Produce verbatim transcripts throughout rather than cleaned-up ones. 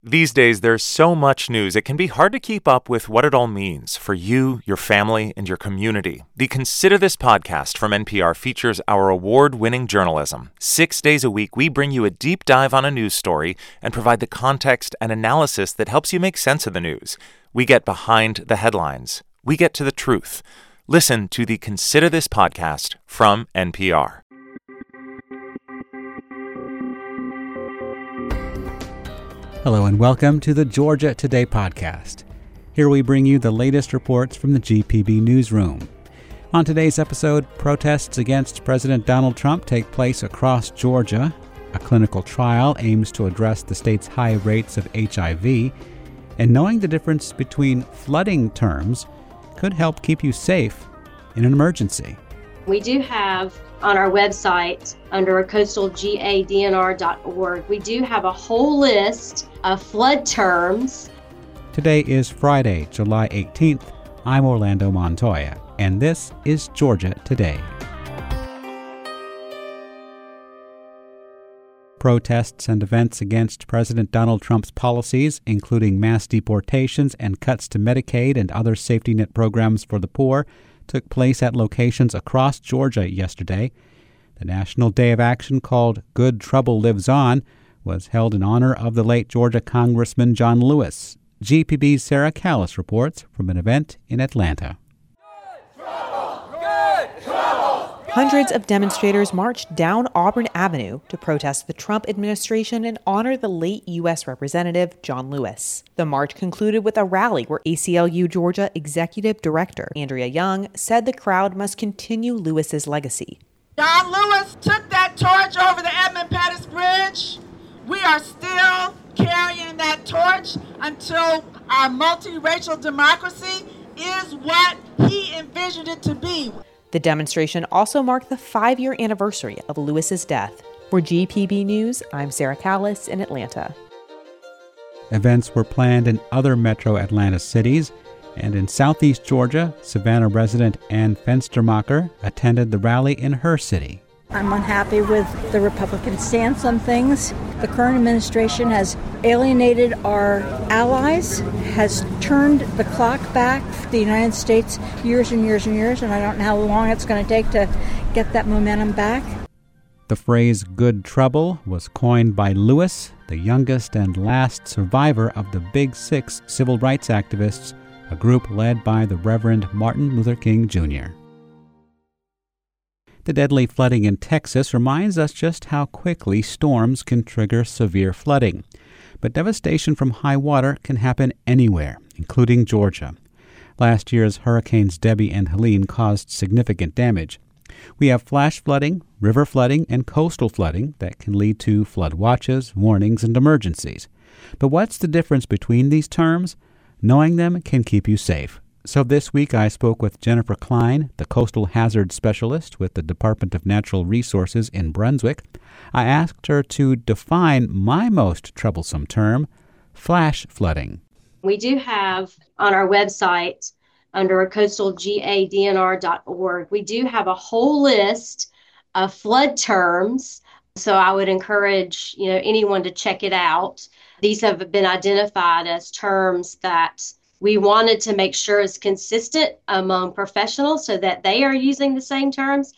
These days, there's so much news, it can be hard to keep up with what it all means for you, your family, and your community. The Consider This podcast from N P R features our award-winning journalism. Six days a week, we bring you a deep dive on a news story and provide the context and analysis that helps you make sense of the news. We get behind the headlines. We get to the truth. Listen to the Consider This podcast from N P R. Hello and welcome to the Georgia Today podcast. Here we bring you the latest reports from the G P B newsroom. On today's episode, protests against President Donald Trump take place across Georgia. A clinical trial aims to address the state's high rates of H I V. And knowing the difference between flooding terms could help keep you safe in an emergency. We do have on our website under coastal gadnr dot org, we do have a whole list of flood terms. Today is Friday, July eighteenth. I'm Orlando Montoya, and this is Georgia Today. Protests and events against President Donald Trump's policies, including mass deportations and cuts to Medicaid and other safety net programs for the poor, took place at locations across Georgia yesterday. The National Day of Action, called Good Trouble Lives On, was held in honor of the late Georgia Congressman John Lewis. G P B's Sarah Callis reports from an event in Atlanta. Good trouble! Good trouble! Hundreds of demonstrators marched down Auburn Avenue to protest the Trump administration and honor the late U S Representative John Lewis. The march concluded with a rally where A C L U Georgia Executive Director Andrea Young said the crowd must continue Lewis's legacy. John Lewis took that torch over the Edmund Pettus Bridge. We are still carrying that torch until our multiracial democracy is what he envisioned it to be. The demonstration also marked the five-year anniversary of Lewis's death. For G P B News, I'm Sarah Callis in Atlanta. Events were planned in other metro Atlanta cities, and in southeast Georgia, Savannah resident Ann Fenstermacher attended the rally in her city. I'm unhappy with the Republican stance on things. The current administration has alienated our allies, has turned the clock back for the United States years and years and years, and I don't know how long it's going to take to get that momentum back. The phrase "good trouble" was coined by Lewis, the youngest and last survivor of the Big Six civil rights activists, a group led by the Reverend Martin Luther King Junior The deadly flooding in Texas reminds us just how quickly storms can trigger severe flooding. But devastation from high water can happen anywhere, including Georgia. Last year's Hurricanes Debbie and Helene caused significant damage. We have flash flooding, river flooding, and coastal flooding that can lead to flood watches, warnings, and emergencies. But what's the difference between these terms? Knowing them can keep you safe. So this week I spoke with Jennifer Klein, the coastal hazard specialist with the Department of Natural Resources in Brunswick. I asked her to define my most troublesome term, flash flooding. We do have on our website under coastal gadnr dot org, we do have a whole list of flood terms. So I would encourage, you know, anyone to check it out. These have been identified as terms that we wanted to make sure is consistent among professionals so that they are using the same terms.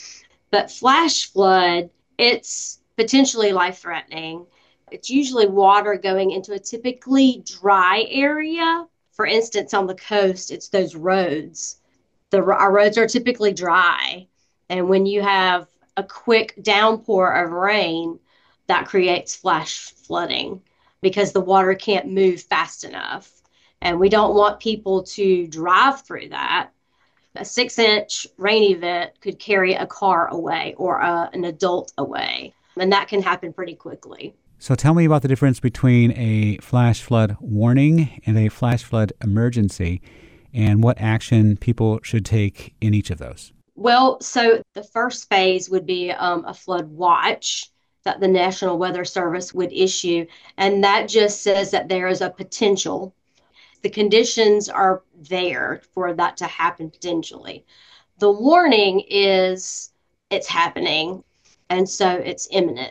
But flash flood, it's potentially life-threatening. It's usually water going into a typically dry area. For instance, on the coast, it's those roads. The, our roads are typically dry. And when you have a quick downpour of rain, that creates flash flooding because the water can't move fast enough. And we don't want people to drive through that. A six-inch rain event could carry a car away or a, an adult away, and that can happen pretty quickly. So tell me about the difference between a flash flood warning and a flash flood emergency and what action people should take in each of those. Well, so the first phase would be um, a flood watch that the National Weather Service would issue, and that just says that there is a potential. The conditions are there for that to happen potentially. The warning is it's happening, and so it's imminent.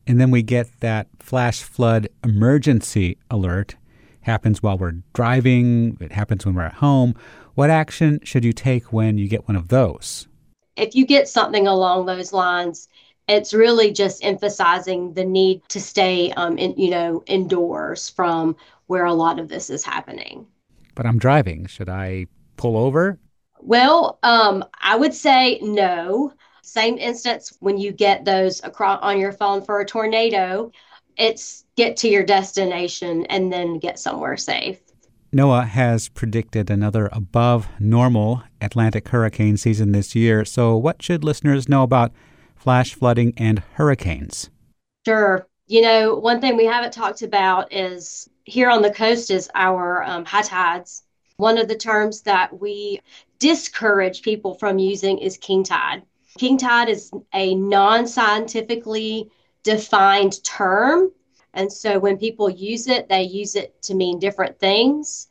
and then we get that flash flood emergency alert. Happens while we're driving. It happens when we're at home. What action should you take when you get one of those? If you get something along those lines, it's really just emphasizing the need to stay, um, in, you know, indoors from where a lot of this is happening. But I'm driving. Should I pull over? Well, um, I would say no. Same instance when you get those across on your phone for a tornado, it's get to your destination and then get somewhere safe. NOAA has predicted another above normal Atlantic hurricane season this year. So what should listeners know about flash flooding and hurricanes? Sure. You know, one thing we haven't talked about is here on the coast is our um, high tides. One of the terms that we discourage people from using is king tide. King tide is a non-scientifically defined term. And so when people use it, they use it to mean different things.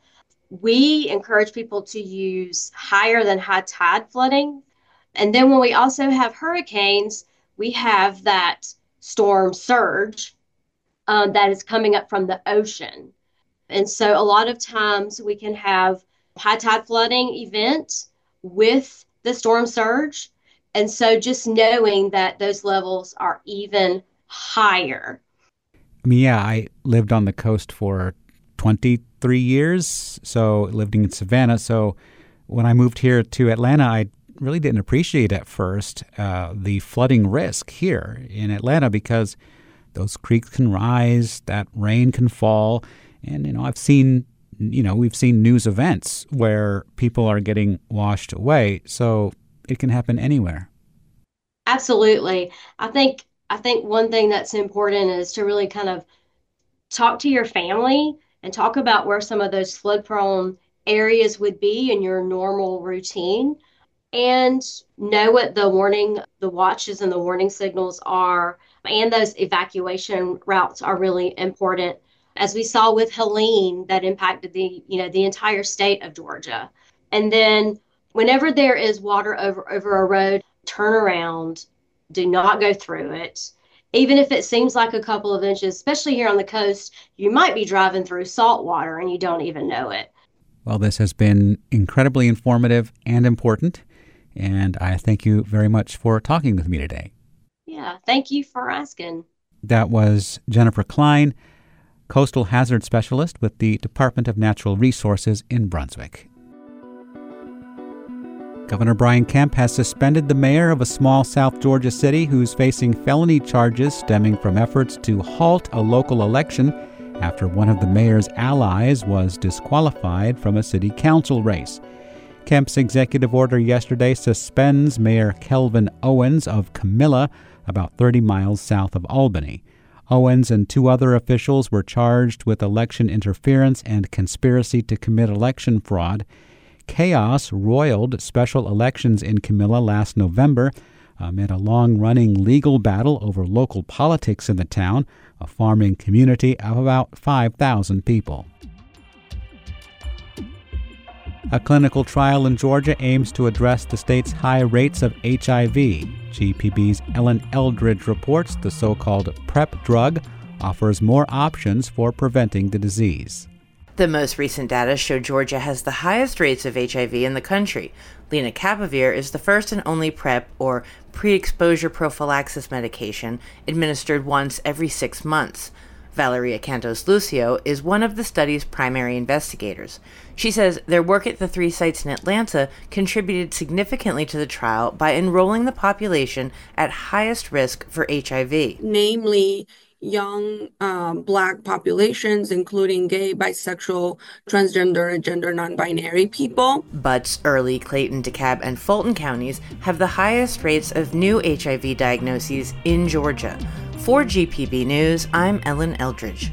We encourage people to use higher than high tide flooding. And then when we also have hurricanes, we have that storm surge um, that is coming up from the ocean. And so a lot of times we can have high tide flooding event with the storm surge. And so just knowing that those levels are even higher. I mean, yeah, I lived on the coast for twenty-three years, so living in Savannah. So when I moved here to Atlanta, I really didn't appreciate at first uh, the flooding risk here in Atlanta because those creeks can rise, that rain can fall. And, you know, I've seen, you know, we've seen news events where people are getting washed away. So it can happen anywhere. Absolutely. I think I think one thing that's important is to really kind of talk to your family and talk about where some of those flood-prone areas would be in your normal routine and know what the warning, the watches and the warning signals are. And those evacuation routes are really important. As we saw with Helene, that impacted the, you know, the entire state of Georgia. And then whenever there is water over, over a road, turn around. Do not go through it. Even if it seems like a couple of inches, especially here on the coast, you might be driving through salt water and you don't even know it. Well, this has been incredibly informative and important, and I thank you very much for talking with me today. Yeah, thank you for asking. That was Jennifer Klein, Coastal Hazard Specialist with the Department of Natural Resources in Brunswick. Governor Brian Kemp has suspended the mayor of a small South Georgia city who's facing felony charges stemming from efforts to halt a local election after one of the mayor's allies was disqualified from a city council race. Kemp's executive order yesterday suspends Mayor Kelvin Owens of Camilla, about thirty miles south of Albany. Owens and two other officials were charged with election interference and conspiracy to commit election fraud. Chaos roiled special elections in Camilla last November amid a long-running legal battle over local politics in the town, a farming community of about five thousand people. A clinical trial in Georgia aims to address the state's high rates of H I V. G P B's Ellen Eldridge reports the so-called PrEP drug offers more options for preventing the disease. The most recent data show Georgia has the highest rates of H I V in the country. Lenacapavir is the first and only PrEP, or pre-exposure prophylaxis medication, administered once every six months. Valeria Cantos-Lucio is one of the study's primary investigators. She says their work at the three sites in Atlanta contributed significantly to the trial by enrolling the population at highest risk for H I V. Namely, young um, Black populations, including gay, bisexual, transgender, and gender non-binary people. Butts, Early, Clayton, DeKalb, and Fulton counties have the highest rates of new H I V diagnoses in Georgia. For G P B News, I'm Ellen Eldridge.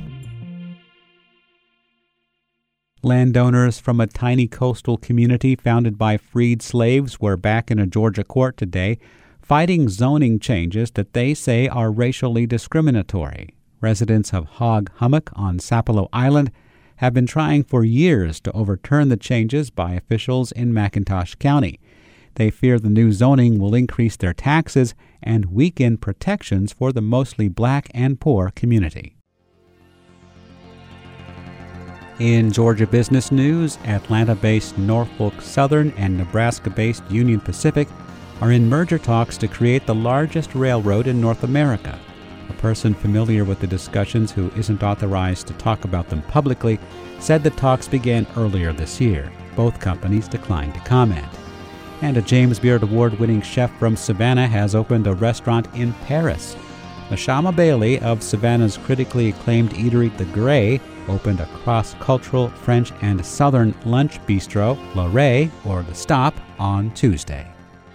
Landowners from a tiny coastal community founded by freed slaves were back in a Georgia court today, fighting zoning changes that they say are racially discriminatory. Residents of Hog Hummock on Sapelo Island have been trying for years to overturn the changes by officials in McIntosh County. They fear the new zoning will increase their taxes and weaken protections for the mostly black and poor community. In Georgia business news, Atlanta-based Norfolk Southern and Nebraska-based Union Pacific are in merger talks to create the largest railroad in North America. A person familiar with the discussions who isn't authorized to talk about them publicly said the talks began earlier this year. Both companies declined to comment. And a James Beard Award-winning chef from Savannah has opened a restaurant in Paris. Mashama Bailey of Savannah's critically acclaimed eatery The Grey opened a cross-cultural French and Southern lunch bistro, Le Ray, or The Stop, on Tuesday.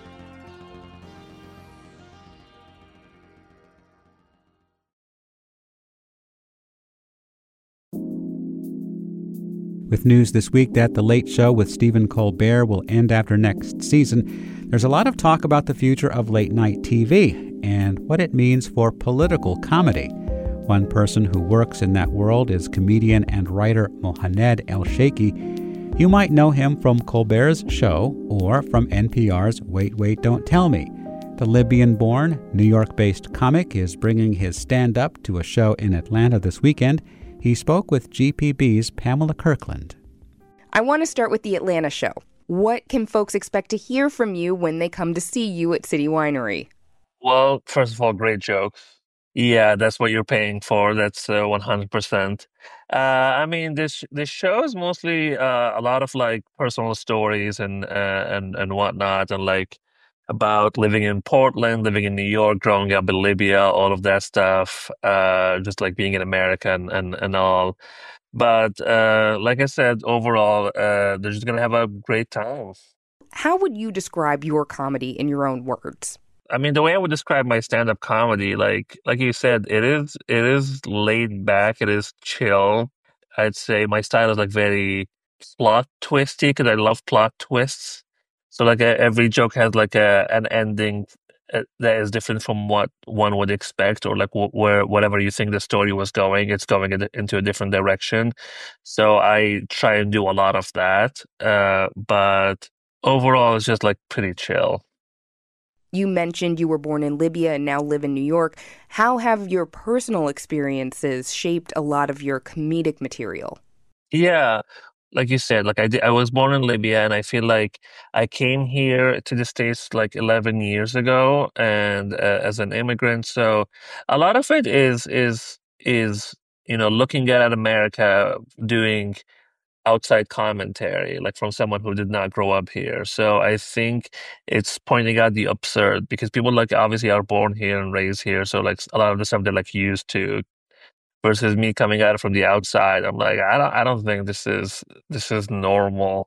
With news this week that The Late Show with Stephen Colbert will end after next season, there's a lot of talk about the future of late-night T V and what it means for political comedy. One person who works in that world is comedian and writer Mohaned El-Sheikhy. You might know him from Colbert's show or from N P R's Wait, Wait, Don't Tell Me. The Libyan-born, New York-based comic is bringing his stand-up to a show in Atlanta this weekend. He spoke with G P B's Pamela Kirkland. I want to start with the Atlanta show. What can folks expect to hear from you when they come to see you at City Winery? Well, first of all, great jokes. Yeah, that's what you're paying for. That's uh, one hundred percent. Uh, I mean, this this show is mostly uh, a lot of like personal stories and uh, and and whatnot, and like about living in Portland, living in New York, growing up in Libya, all of that stuff. Uh, just like being in America and and, and all. But uh, like I said, overall, uh, they're just gonna have a great time. How would you describe your comedy in your own words? I mean, the way I would describe my stand-up comedy, like like you said, it is it is laid back, it is chill. I'd say my style is like very plot twisty because I love plot twists. So like a, every joke has like a an ending uh, that is different from what one would expect, or like wh- where whatever you think the story was going, it's going in, into a different direction. So I try and do a lot of that, uh, but overall, it's just like pretty chill. You mentioned you were born in Libya and now live in New York. How have your personal experiences shaped a lot of your comedic material? Yeah, like you said, like I did, I was born in Libya, and I feel like I came here to the States like eleven years ago, and uh, as an immigrant. So a lot of it is is is you know looking at America, doing outside commentary, like from someone who did not grow up here. So I think it's pointing out the absurd because people like obviously are born here and raised here. So like a lot of the stuff they're like used to, versus me coming at it from the outside. I'm like, I don't, I don't think this is this is normal.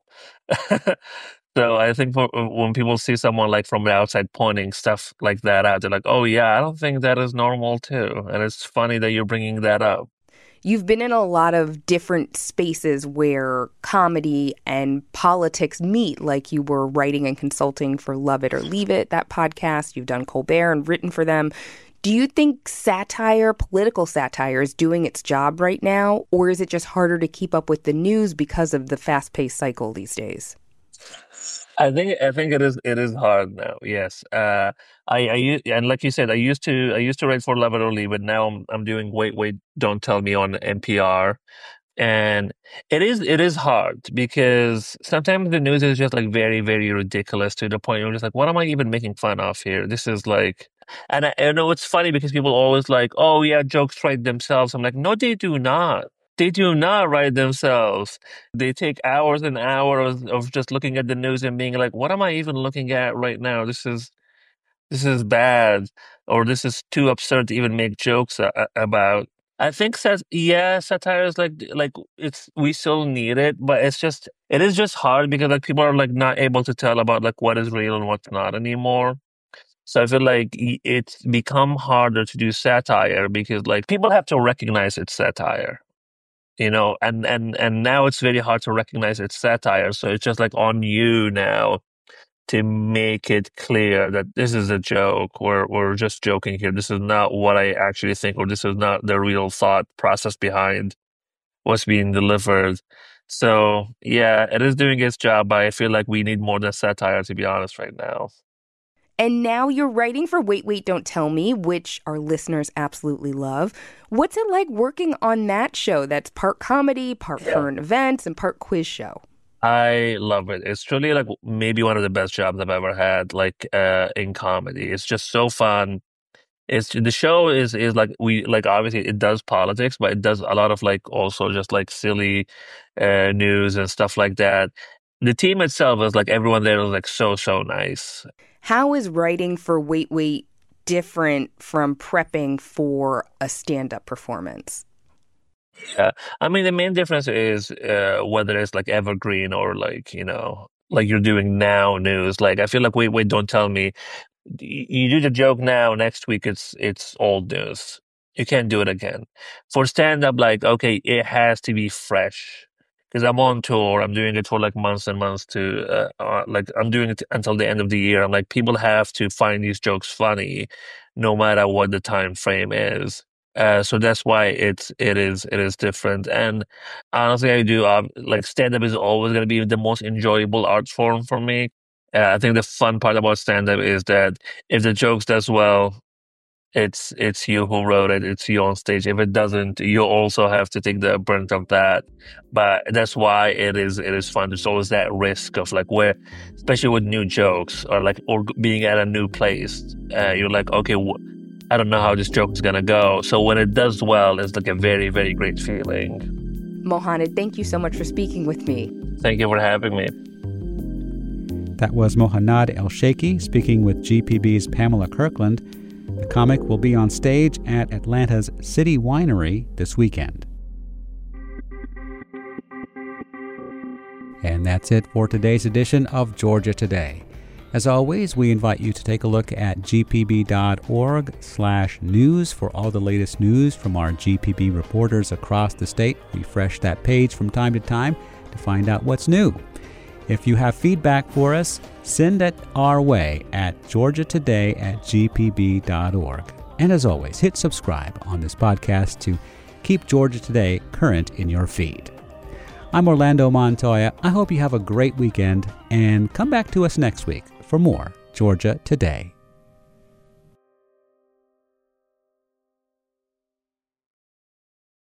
So I think for, when people see someone like from the outside pointing stuff like that out, they're like, oh yeah, I don't think that is normal too. And it's funny that you're bringing that up. You've been in a lot of different spaces where comedy and politics meet, like you were writing and consulting for Love It or Leave It, that podcast. You've done Colbert and written for them. Do you think satire, political satire, is doing its job right now? Or is it just harder to keep up with the news because of the fast-paced cycle these days? I think I think it is it is hard now. Yes, uh, I, I u- and like you said, I used to I used to write for Love It or Leave It. Now I'm I'm doing Wait Wait Don't Tell Me on N P R, and it is it is hard because sometimes the news is just like very very ridiculous to the point where you're just like, what am I even making fun of here? This is like, and I, I know it's funny because people always like, oh yeah, jokes write themselves. I'm like, no, they do not. They do not write themselves. They take hours and hours of just looking at the news and being like, what am I even looking at right now? This is this is bad, or this is too absurd to even make jokes a- about. I think sat- yeah, satire is like like it's we still need it, but it's just it is just hard because like people are like not able to tell about like what is real and what's not anymore. So I feel like y- it's become harder to do satire because like people have to recognize it's satire. You know, and, and, and now it's very hard to recognize it's satire. So it's just like on you now to make it clear that this is a joke, or we're just joking here. This is not what I actually think, or this is not the real thought process behind what's being delivered. So, yeah, it is doing its job, but I feel like we need more than satire, to be honest, right now. And now you're writing for Wait, Wait, Don't Tell Me, which our listeners absolutely love. What's it like working on that show that's part comedy, part yeah. current events, and part quiz show? I love it. It's truly like maybe one of the best jobs I've ever had, like uh, in comedy. It's just so fun. It's the show is is like we like obviously it does politics, but it does a lot of like also just like silly uh, news and stuff like that. The team itself is like everyone there is like so so nice. How is writing for Wait Wait different from prepping for a stand-up performance? Yeah, I mean the main difference is uh, whether it's like evergreen or like you know like you're doing now news. Like I feel like Wait Wait Don't Tell Me. You do the joke now, next week it's it's old news. You can't do it again. For stand-up, like, okay, it has to be fresh. Because I'm on tour, I'm doing it for like months and months to, uh, uh, like, I'm doing it until the end of the year. I'm like, people have to find these jokes funny, no matter what the time frame is. Uh, so that's why it's it is it is different. And honestly, I do um, like stand-up is always going to be the most enjoyable art form for me. Uh, I think the fun part about stand-up is that if the jokes does well, it's it's you who wrote it, it's you on stage. If it doesn't, you also have to take the brunt of that. But that's why it is it is fun. There's always that risk of like where, especially with new jokes or like or being at a new place, uh, you're like, okay, wh- I don't know how this joke is gonna go. So when it does well, it's like a very very great feeling. Mohanad, thank you so much for speaking with me. Thank you for having me. That was Mohanad Elsheikhy speaking with G P B's Pamela Kirkland. The comic will be on stage at Atlanta's City Winery this weekend. And that's it for today's edition of Georgia Today. As always, we invite you to take a look at gpb.org slash news for all the latest news from our G P B reporters across the state. Refresh that page from time to time to find out what's new. If you have feedback for us, send it our way at georgiatoday at gpb.org. And as always, hit subscribe on this podcast to keep Georgia Today current in your feed. I'm Orlando Montoya. I hope you have a great weekend and come back to us next week for more Georgia Today.